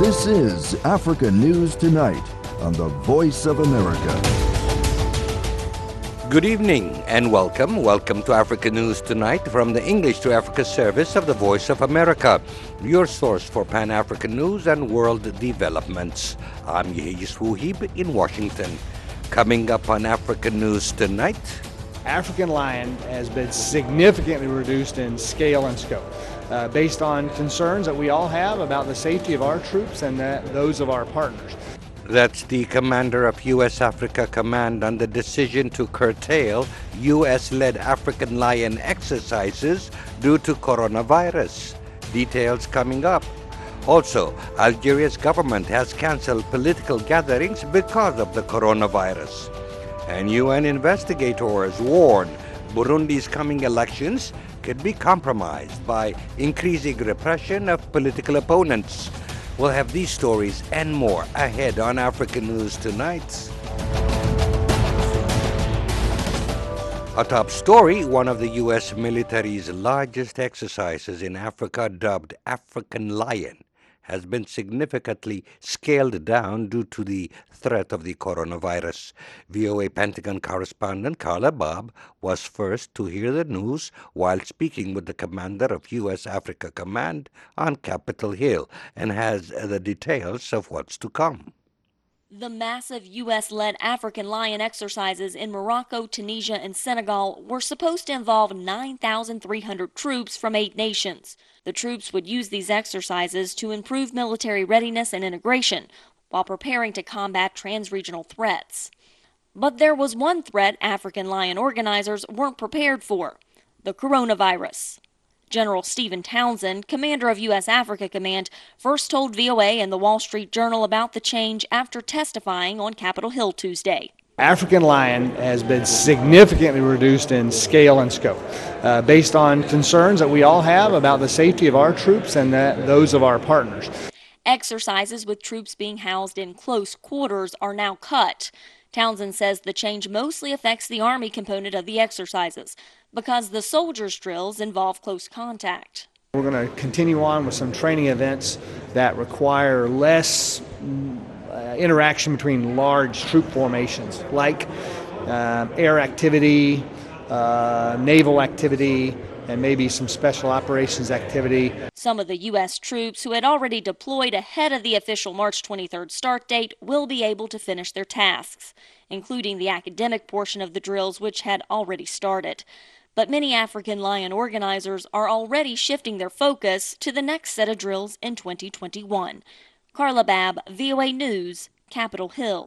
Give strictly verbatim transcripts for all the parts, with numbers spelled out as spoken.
This is Africa News Tonight on the Voice of America. Good evening and welcome. Welcome to Africa News Tonight from the English to Africa service of the Voice of America, your source for Pan-African news and world developments. I'm Yehis Wuhib in Washington. Coming up on Africa News Tonight, African lion has been significantly reduced in scale and scope uh, based on concerns that we all have about the safety of our troops and that, those of our partners. That's the commander of U S Africa Command on the decision to curtail U S-led African lion exercises due to coronavirus. Details coming up. Also, Algeria's government has canceled political gatherings because of the coronavirus. And U N investigators warn Burundi's coming elections could be compromised by increasing repression of political opponents. We'll have these stories and more ahead on Africa News Tonight. A top story, one of the U S military's largest exercises in Africa, dubbed African Lion, has been significantly scaled down due to the threat of the coronavirus. V O A Pentagon correspondent Carla Bob was first to hear the news while speaking with the commander of U S Africa Command on Capitol Hill and has the details of what's to come. The massive U S-led African Lion exercises in Morocco, Tunisia, and Senegal were supposed to involve nine thousand three hundred troops from eight nations. The troops would use these exercises to improve military readiness and integration while preparing to combat trans-regional threats. But there was one threat African Lion organizers weren't prepared for: the coronavirus. General Stephen Townsend, commander of U S Africa Command, first told V O A and the Wall Street Journal about the change after testifying on Capitol Hill Tuesday. African lion has been significantly reduced in scale and scope uh, based on concerns that we all have about the safety of our troops and that, those of our partners. Exercises with troops being housed in close quarters are now cut. Townsend says the change mostly affects the Army component of the exercises because the soldiers' drills involve close contact. We're going to continue on with some training events that require less uh, interaction between large troop formations, like uh, air activity, uh, naval activity, and maybe some special operations activity. Some of the U S troops who had already deployed ahead of the official March twenty-third start date will be able to finish their tasks, including the academic portion of the drills, which had already started. But many African Lion organizers are already shifting their focus to the next set of drills in twenty twenty-one. Carla Babb, V O A News, Capitol Hill.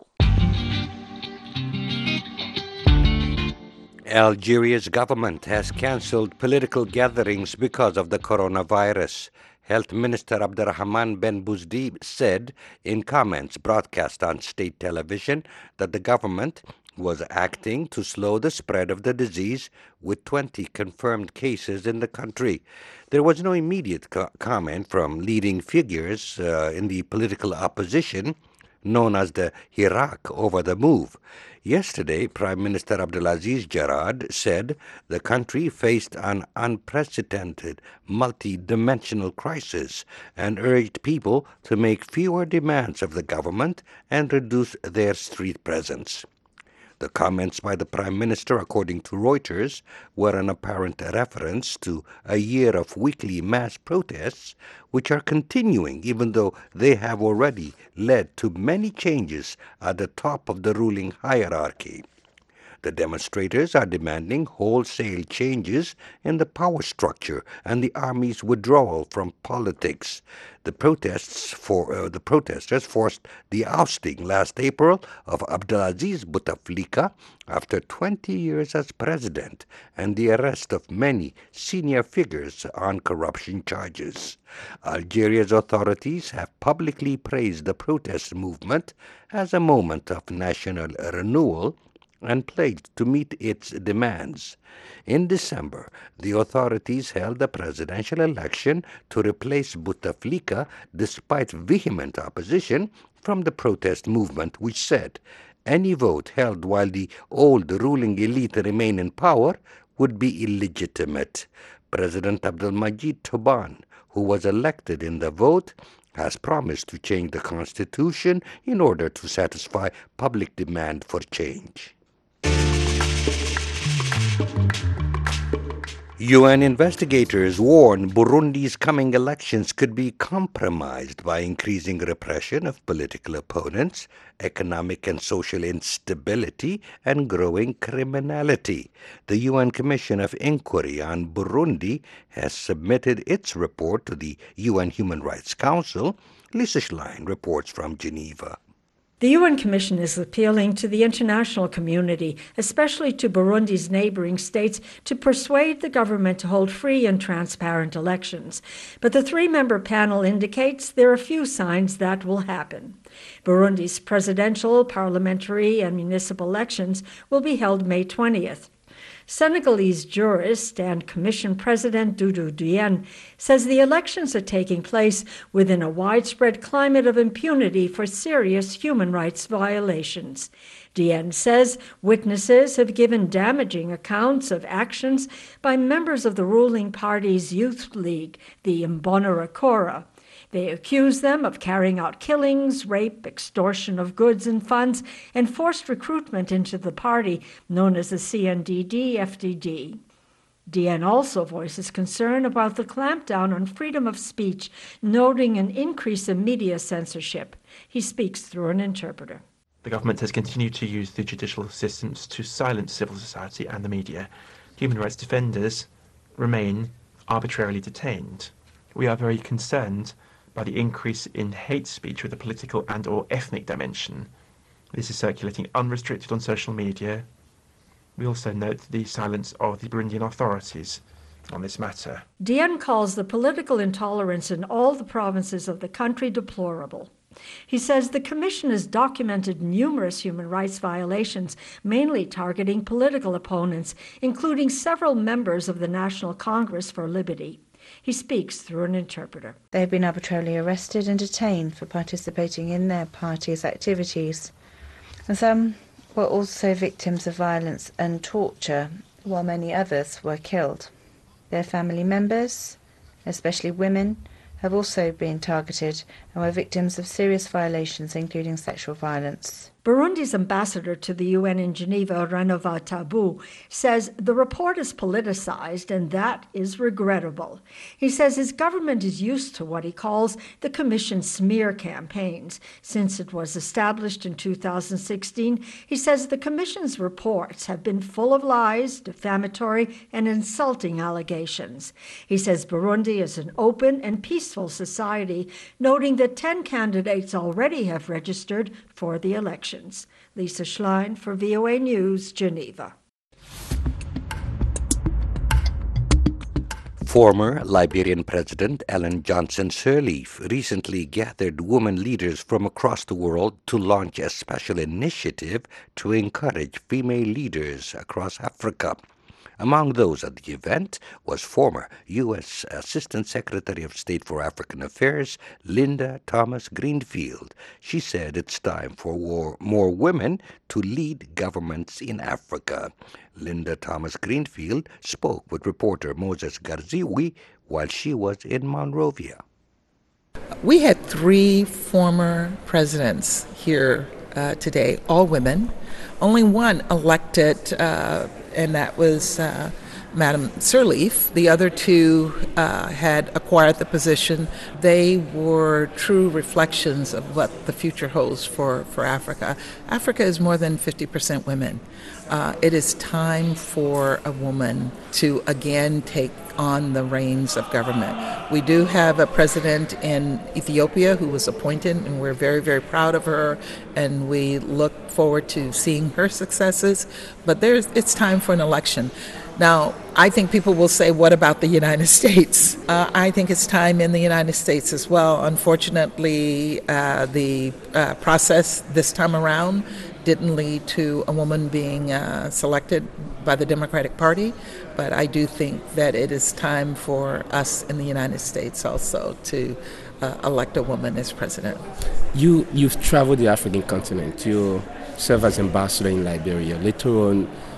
Algeria's government has canceled political gatherings because of the coronavirus. Health Minister Abderrahman Ben Bouzdi said in comments broadcast on state television that the government was acting to slow the spread of the disease with twenty confirmed cases in the country. There was no immediate co- comment from leading figures uh, in the political opposition, known as the Hirak, over the move. Yesterday, Prime Minister Abdelaziz Jarrad said the country faced an unprecedented multi-dimensional crisis and urged people to make fewer demands of the government and reduce their street presence. The comments by the Prime Minister, according to Reuters, were an apparent reference to a year of weekly mass protests, which are continuing even though they have already led to many changes at the top of the ruling hierarchy. The demonstrators are demanding wholesale changes in the power structure and the army's withdrawal from politics. The protests for uh, the protesters forced the ousting last April of Abdelaziz Bouteflika after twenty years as president and the arrest of many senior figures on corruption charges. Algeria's authorities have publicly praised the protest movement as a moment of national renewal and pledged to meet its demands. In December, the authorities held a presidential election to replace Bouteflika despite vehement opposition from the protest movement, which said any vote held while the old ruling elite remain in power would be illegitimate. President Abdelmadjid Tebboune, who was elected in the vote, has promised to change the constitution in order to satisfy public demand for change. U N investigators warn Burundi's coming elections could be compromised by increasing repression of political opponents, economic and social instability, and growing criminality. The U N Commission of Inquiry on Burundi has submitted its report to the U N Human Rights Council. Lisa Schlein reports from Geneva. The U N Commission is appealing to the international community, especially to Burundi's neighboring states, to persuade the government to hold free and transparent elections. But the three-member panel indicates there are few signs that will happen. Burundi's presidential, parliamentary, and municipal elections will be held May twentieth. Senegalese jurist and Commission President Doudou Diène says the elections are taking place within a widespread climate of impunity for serious human rights violations. Diène says witnesses have given damaging accounts of actions by members of the ruling party's youth league, the Imbonerakure. They accuse them of carrying out killings, rape, extortion of goods and funds, and forced recruitment into the party known as the C N D D F D D. Diène also voices concern about the clampdown on freedom of speech, noting an increase in media censorship. He speaks through an interpreter. The government has continued to use the judicial systems to silence civil society and the media. Human rights defenders remain arbitrarily detained. We are very concerned by the increase in hate speech with a political and or ethnic dimension. This is circulating unrestricted on social media. We also note the silence of the Burundian authorities on this matter. Diène calls the political intolerance in all the provinces of the country deplorable. He says the Commission has documented numerous human rights violations, mainly targeting political opponents, including several members of the National Congress for Liberty. He speaks through an interpreter. They have been arbitrarily arrested and detained for participating in their party's activities. And some were also victims of violence and torture, while many others were killed. Their family members, especially women, have also been targeted and were victims of serious violations, including sexual violence. Burundi's ambassador to the U N in Geneva, Renova Tabu, says the report is politicized and that is regrettable. He says his government is used to what he calls the Commission's smear campaigns. Since it was established in two thousand sixteen, he says the Commission's reports have been full of lies, defamatory, and insulting allegations. He says Burundi is an open and peaceful society, noting that ten candidates already have registered for the election. Lisa Schlein for V O A News, Geneva. Former Liberian President Ellen Johnson Sirleaf recently gathered women leaders from across the world to launch a special initiative to encourage female leaders across Africa. Among those at the event was former U S Assistant Secretary of State for African Affairs, Linda Thomas Greenfield. She said it's time for war, more women to lead governments in Africa. Linda Thomas Greenfield spoke with reporter Moses Garziwi while she was in Monrovia. We had three former presidents here uh, today, all women. Only one elected, uh, and that was uh, Madam Sirleaf. The other two uh, had acquired the position. They were true reflections of what the future holds for, for Africa. Africa is more than fifty percent women. Uh, it is time for a woman to again take on the reins of government. We do have a president in Ethiopia who was appointed, and we're very, very proud of her, and we look forward to seeing her successes. But there's, it's time for an election. Now, I think people will say, what about the United States? Uh, I think it's time in the United States as well. Unfortunately, uh, the uh, process this time around didn't lead to a woman being uh, selected by the Democratic Party, but I do think that it is time for us in the United States also to uh, elect a woman as president. You, you've traveled the African continent. You serve as ambassador in Liberia. Later on,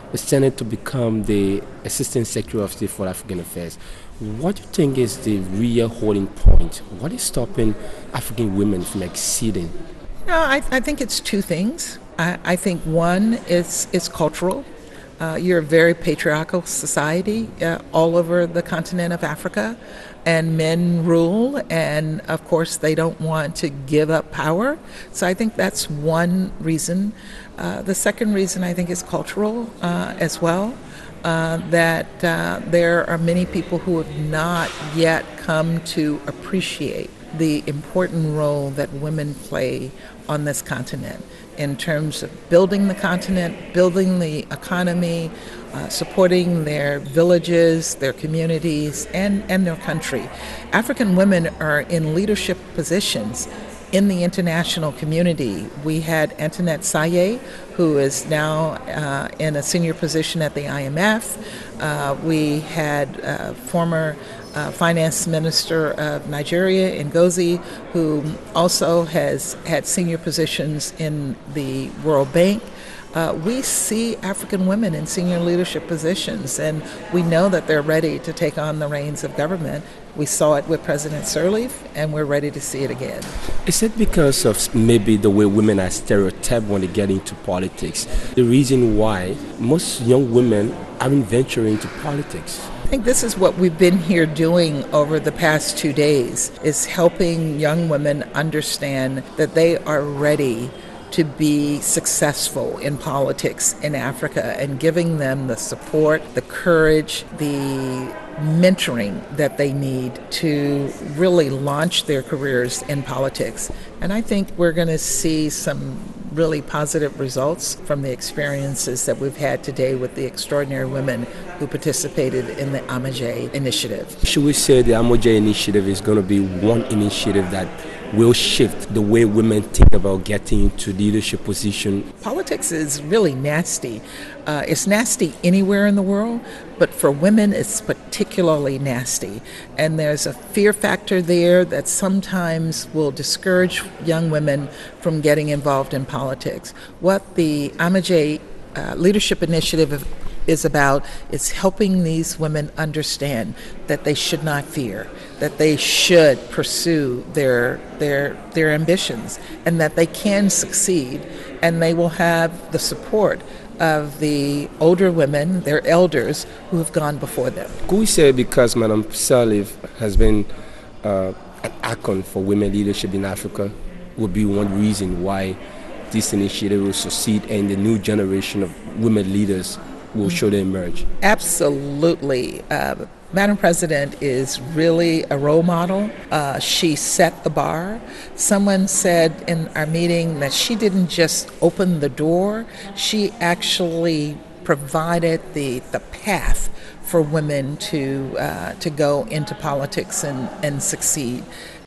the Senate to become the Assistant Secretary of State for African Affairs. What do you think is the real holding point? What is stopping African women from exceeding? No, I, I think it's two things. I, I think one is, is cultural. Uh, you're a very patriarchal society uh, all over the continent of Africa, and men rule, and of course they don't want to give up power. So I think that's one reason. Uh, the second reason I think is cultural uh, as well, uh, that uh, there are many people who have not yet come to appreciate the important role that women play on this continent in terms of building the continent, building the economy, uh, supporting their villages, their communities, and, and their country. African women are in leadership positions in the international community. We had Antoinette Saye, who is now uh, in a senior position at the I M F. Uh, we had uh, former Uh, Finance Minister of Nigeria, Ngozi, who also has had senior positions in the World Bank. Uh, we see African women in senior leadership positions, and we know that they're ready to take on the reins of government. We saw it with President Sirleaf, and we're ready to see it again. Is it because of maybe the way women are stereotyped when they get into politics? The reason why most young women aren't venturing into politics? I think this is what we've been here doing over the past two days, is helping young women understand that they are ready to be successful in politics in Africa, and giving them the support, the courage, the mentoring that they need to really launch their careers in politics. And I think we're going to see some really positive results from the experiences that we've had today with the extraordinary women who participated in the Amaje initiative. Should we say the Amaje initiative is going to be one initiative that will shift the way women think about getting into leadership position? Politics is really nasty. Uh, it's nasty anywhere in the world, but for women it's particularly nasty. And there's a fear factor there that sometimes will discourage young women from getting involved in politics. What the Amaje uh, Leadership Initiative is about is helping these women understand that they should not fear, that they should pursue their their their ambitions, and that they can succeed, and they will have the support of the older women, their elders, who have gone before them. Could we say because Madam Sirleaf has been uh, an icon for women leadership in Africa would be one reason why this initiative will succeed and the new generation of women leaders will surely emerge? Absolutely. Uh, Madam President is really a role model. Uh, she set the bar. Someone said in our meeting that she didn't just open the door, she actually provided the, the path for women to uh, to go into politics and, and succeed.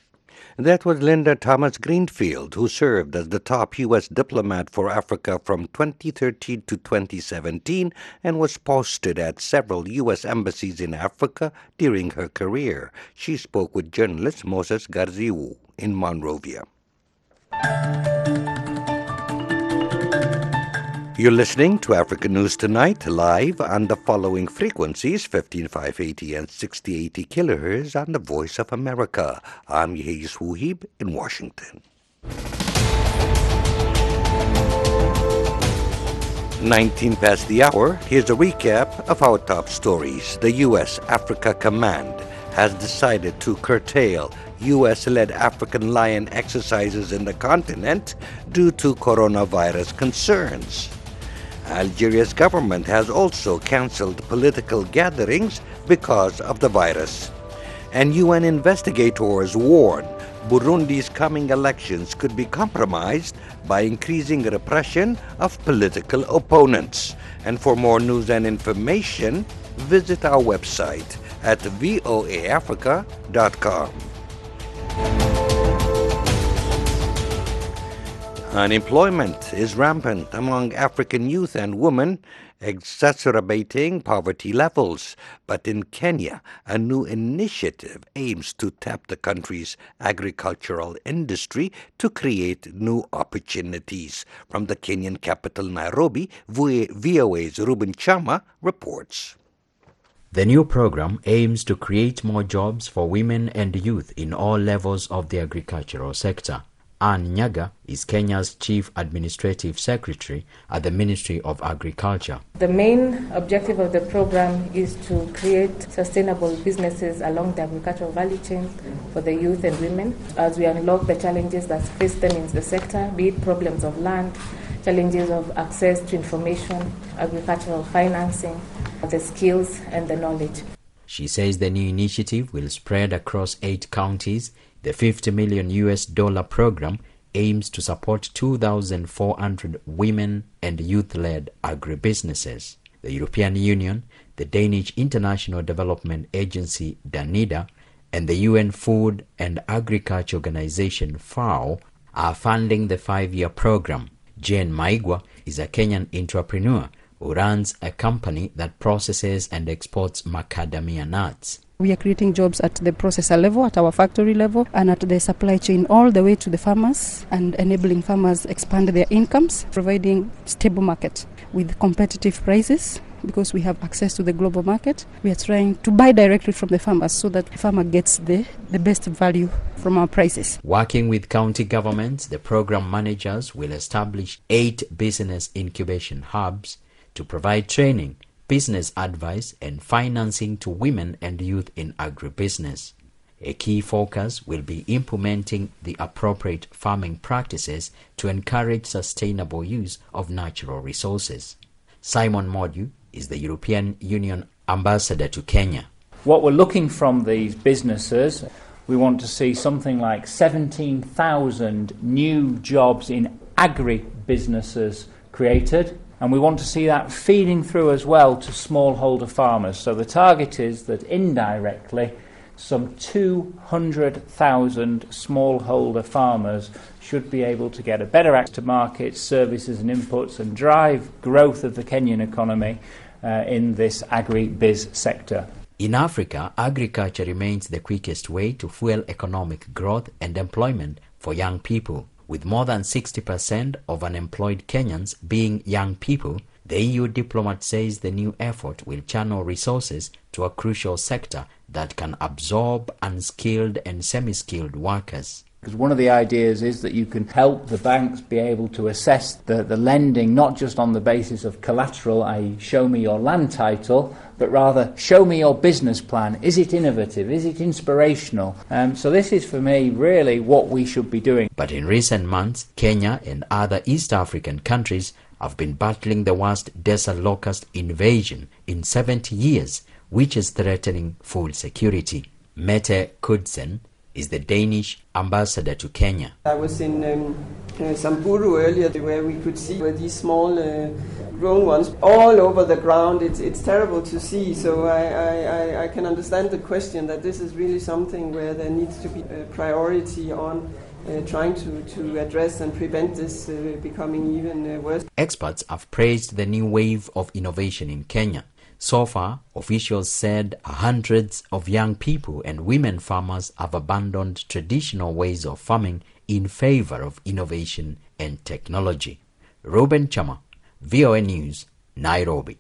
That was Linda Thomas Greenfield, who served as the top U S diplomat for Africa from twenty thirteen to twenty seventeen and was posted at several U S embassies in Africa during her career. She spoke with journalist Moses Garziu in Monrovia. You're listening to Africa News Tonight, live on the following frequencies, fifteen five eighty and sixty eighty kilohertz on the Voice of America. I'm Yehiz Wuhib in Washington. nineteen past the hour, here's a recap of our top stories. The U S Africa Command has decided to curtail U S-led African Lion exercises in the continent due to coronavirus concerns. Algeria's government has also canceled political gatherings because of the virus. And U N investigators warn Burundi's coming elections could be compromised by increasing repression of political opponents. And for more news and information, visit our website at voa africa dot com. Unemployment is rampant among African youth and women exacerbating poverty levels. But in Kenya, a new initiative aims to tap the country's agricultural industry to create new opportunities. From the Kenyan capital, Nairobi, V O A's Ruben Chama reports. The new program aims to create more jobs for women and youth in all levels of the agricultural sector. Anne Nyaga is Kenya's Chief Administrative Secretary at the Ministry of Agriculture. The main objective of the program is to create sustainable businesses along the agricultural value chain for the youth and women as we unlock the challenges that face them in the sector, be it problems of land, challenges of access to information, agricultural financing, the skills and the knowledge. She says the new initiative will spread across eight counties. The fifty million U S dollar program aims to support two thousand four hundred women and youth-led agribusinesses. The European Union, the Danish International Development Agency DANIDA, and the U N Food and Agriculture Organization FAO are funding the five-year program. Jane Maigwa is a Kenyan entrepreneur who runs a company that processes and exports macadamia nuts. We are creating jobs at the processor level, at our factory level, and at the supply chain all the way to the farmers, and enabling farmers expand their incomes, providing stable market with competitive prices. Because we have access to the global market, we are trying to buy directly from the farmers so that the farmer gets the, the best value from our prices. Working with county governments, the program managers will establish eight business incubation hubs to provide training, business advice and financing to women and youth in agribusiness. A key focus will be implementing the appropriate farming practices to encourage sustainable use of natural resources. Simon Modu is the European Union ambassador to Kenya. What we're looking from these businesses, we want to see something like seventeen thousand new jobs in agri-businesses created. And we want to see that feeding through as well to smallholder farmers. So the target is that indirectly some two hundred thousand smallholder farmers should be able to get a better access to markets, services and inputs and drive growth of the Kenyan economy uh, in this agri-biz sector. In Africa, agriculture remains the quickest way to fuel economic growth and employment for young people. With more than sixty percent of unemployed Kenyans being young people, the E U diplomat says the new effort will channel resources to a crucial sector that can absorb unskilled and semi-skilled workers. Because one of the ideas is that you can help the banks be able to assess the, the lending not just on the basis of collateral, that is show me your land title, but rather show me your business plan. Is it innovative? Is it inspirational? Um, so this is for me really what we should be doing. But in recent months, Kenya and other East African countries have been battling the worst desert locust invasion in seventy years, which is threatening food security. Mette Kudsen is the Danish ambassador to Kenya. I was in um, uh, Samburu earlier where we could see where these small uh, grown ones all over the ground. It's, it's terrible to see, so I, I, I can understand the question that this is really something where there needs to be a priority on uh, trying to, to address and prevent this uh, becoming even uh, worse. Experts have praised the new wave of innovation in Kenya. So far, officials said hundreds of young people and women farmers have abandoned traditional ways of farming in favor of innovation and technology. Ruben Chama, V O A News, Nairobi.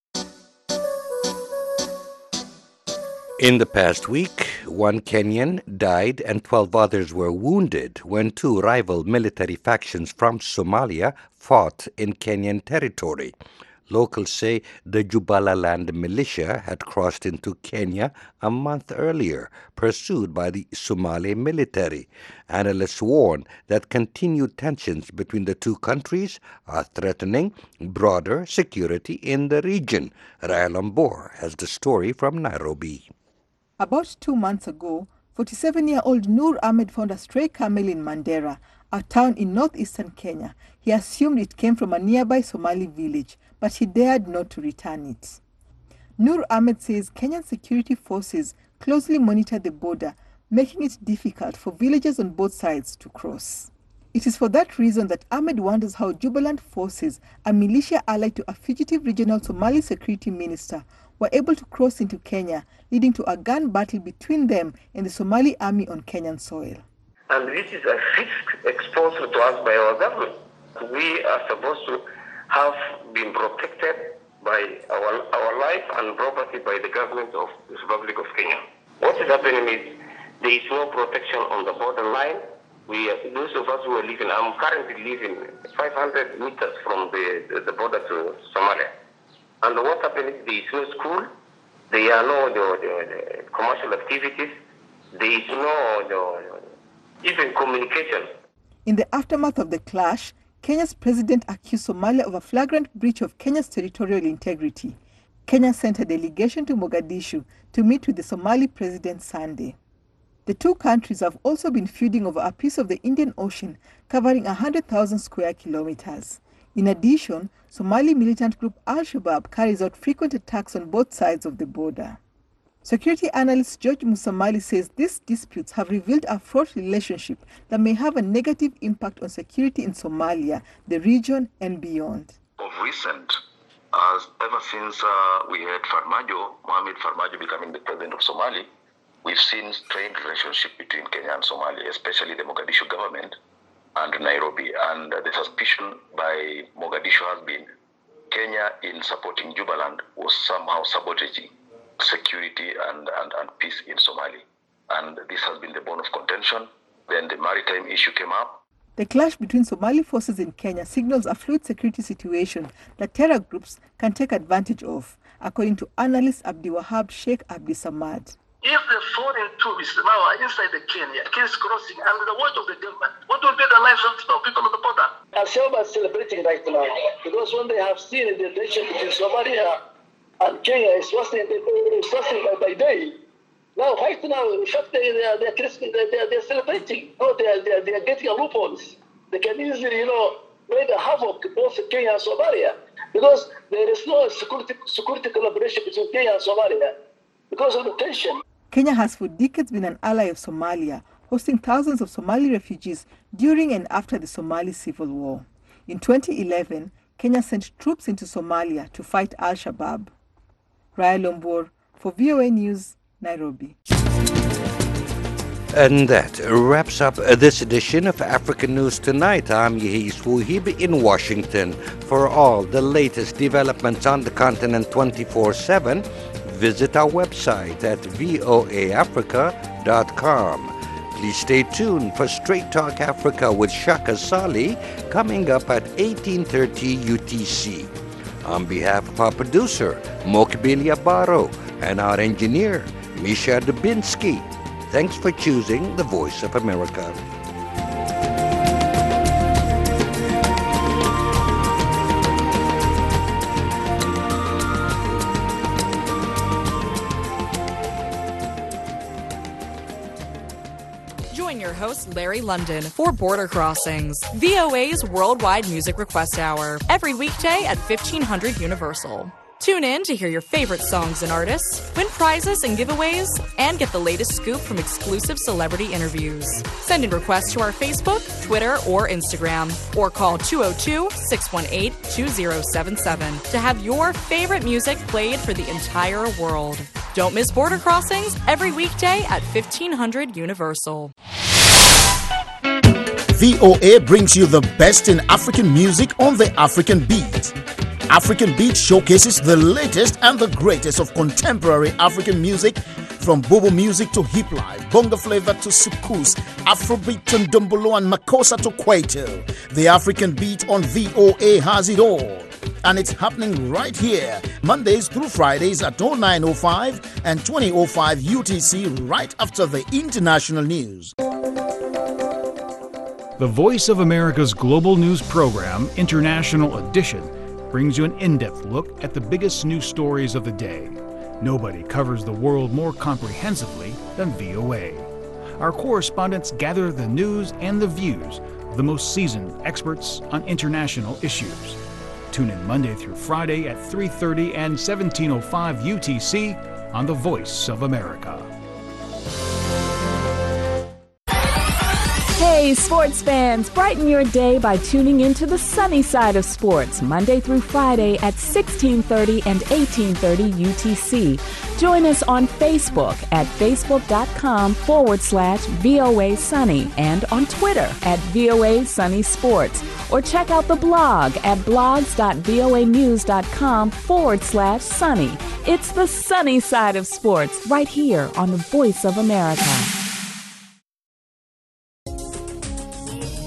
In the past week, one Kenyan died and twelve others were wounded when two rival military factions from Somalia fought in Kenyan territory. Locals say the Jubaland militia had crossed into Kenya a month earlier, pursued by the Somali military. Analysts warn that continued tensions between the two countries are threatening broader security in the region. Raya Lambor has the story from Nairobi. About two months ago, forty-seven-year-old Nur Ahmed found a stray camel in Mandera, a town in northeastern Kenya. He assumed it came from a nearby Somali village, but he dared not to return it. Nur Ahmed says Kenyan security forces closely monitor the border, making it difficult for villagers on both sides to cross. It is for that reason that Ahmed wonders how Jubaland forces, a militia allied to a fugitive regional Somali security minister, were able to cross into Kenya, leading to a gun battle between them and the Somali army on Kenyan soil. And this is a risk exposed to us by our government. We are supposed to have been protected by our, our life and property by the government of the Republic of Kenya. What is happening is there is no protection on the borderline. We, those of us who are living, I'm currently living five hundred meters from the, the, the border to Somalia. And what happened is there is no school, there are no the, the, the commercial activities, there is no the, even communication. In the aftermath of the clash, Kenya's president accused Somalia of a flagrant breach of Kenya's territorial integrity. Kenya sent a delegation to Mogadishu to meet with the Somali president Sunday. The two countries have also been feuding over a piece of the Indian Ocean covering one hundred thousand square kilometers. In addition, Somali militant group Al-Shabaab carries out frequent attacks on both sides of the border. Security analyst George Musamali says these disputes have revealed a fraught relationship that may have a negative impact on security in Somalia, the region, and beyond. Of recent, as ever since uh, we had Farmajo, Mohamed Farmajo becoming the president of Somalia, we've seen strained relationship between Kenya and Somalia, especially the Mogadishu government and Nairobi. And uh, the suspicion by Mogadishu has been Kenya, in supporting Jubaland, was somehow sabotaging security and, and, and peace in Somalia. And this has been the bone of contention. Then the maritime issue came up. The clash between Somali forces in Kenya signals a fluid security situation that terror groups can take advantage of, according to analyst Abdi Wahab Sheikh Abdi Samad. If the foreign troops now are inside the Kenya, against crossing under the watch of the government, what will be the lives of the people on the border? Al-Shabaab are celebrating right now because when they have seen the relation between Somalia and Kenya is worsening by, by day. Now, right now, in fact, they, they are they're, they're, they're celebrating. No, they are, they are, they are getting a loopholes. They can easily, you know, make a havoc both Kenya and Somalia because there is no security, security collaboration between Kenya and Somalia because of the tension. Kenya has for decades been an ally of Somalia, hosting thousands of Somali refugees during and after the Somali civil war. In twenty eleven, Kenya sent troops into Somalia to fight Al-Shabaab. Raya Lombor for V O A News, Nairobi. And that wraps up this edition of African News Tonight. I'm Yehis Wuhib in Washington. For all the latest developments on the continent twenty-four seven, visit our website at voa africa dot com. Please stay tuned for Straight Talk Africa with Shaka Sali coming up at eighteen thirty U T C. On behalf of our producer, Mokbilia Baro, and our engineer, Misha Dubinsky, thanks for choosing the Voice of America. Join your host, Larry London, for Border Crossings, V O A's worldwide music request hour, every weekday at fifteen hundred Universal. Tune in to hear your favorite songs and artists, win prizes and giveaways, and get the latest scoop from exclusive celebrity interviews. Send in requests to our Facebook, Twitter, or Instagram, or call two oh two, six one eight, two oh seven seven to have your favorite music played for the entire world. Don't miss Border Crossings every weekday at fifteen hundred Universal. V O A brings you the best in African music on the African Beat. African Beat showcases the latest and the greatest of contemporary African music, from Bobo music to hip life, bongo flavor to soukous, Afrobeat to ndombolo and makossa to kwaito. The African Beat on V O A has it all. And it's happening right here, Mondays through Fridays at oh nine oh five and twenty oh five U T C, right after the international news. The Voice of America's global news program, International Edition, brings you an in-depth look at the biggest news stories of the day. Nobody covers the world more comprehensively than V O A. Our correspondents gather the news and the views of the most seasoned experts on international issues. Tune in Monday through Friday at three thirty and seventeen oh five U T C on The Voice of America. Hey, Hey, sports fans, brighten your day by tuning into the sunny side of sports, Monday through Friday at sixteen thirty and eighteen thirty U T C. Join us on Facebook at facebook.com forward slash VOA Sunny and on Twitter at VOA Sunny Sports. Or check out the blog at blogs.voanews.com forward slash sunny. It's the sunny side of sports right here on the Voice of America.